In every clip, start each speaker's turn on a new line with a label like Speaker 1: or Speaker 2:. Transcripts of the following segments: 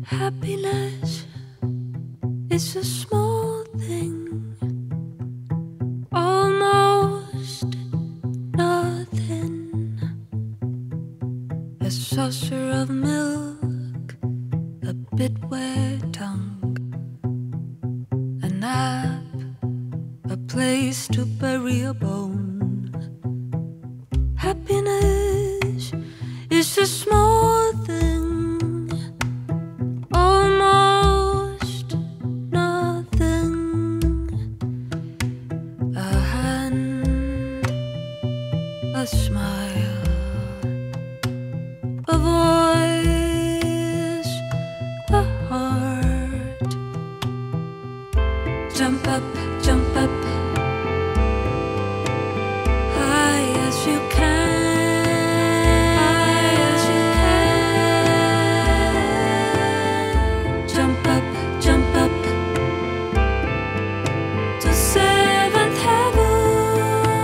Speaker 1: Happiness is a small thing, almost nothing. A saucer of milk, a bit wet tongue, a nap, a place to bury a bone. Happiness is a small thing, almost nothing. A hand, a smile, a voice, a heart. Jump up, jump up, high as you can. Jump up, jump up to seventh heaven.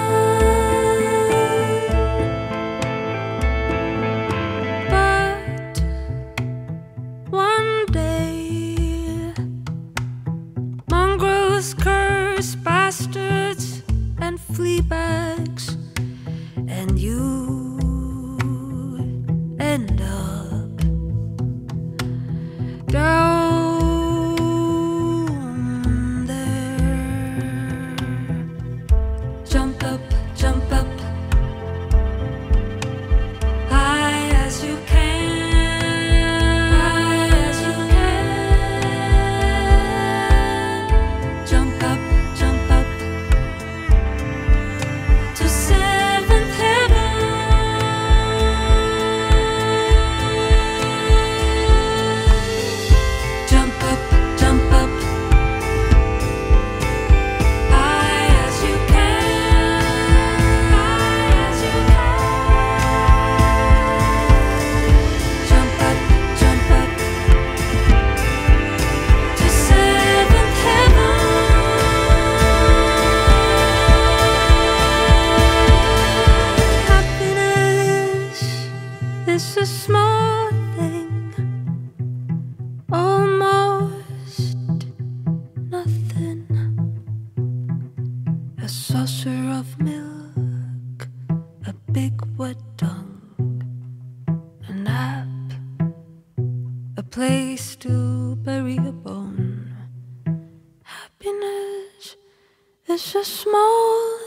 Speaker 1: But one day, mongrels, cursed bastards, and flea bags, and you end up down there. Jump up, jump up, high as you can, high as you can. Jump up, jump up to seventh heaven. Jump up, jump up, high as you can, high as you can. Jump up to seventh heaven. Happiness is a small thing, almost nothing. A saucer of milk, a big wet tongue, a nap, a place to bury a bone. Happiness is a small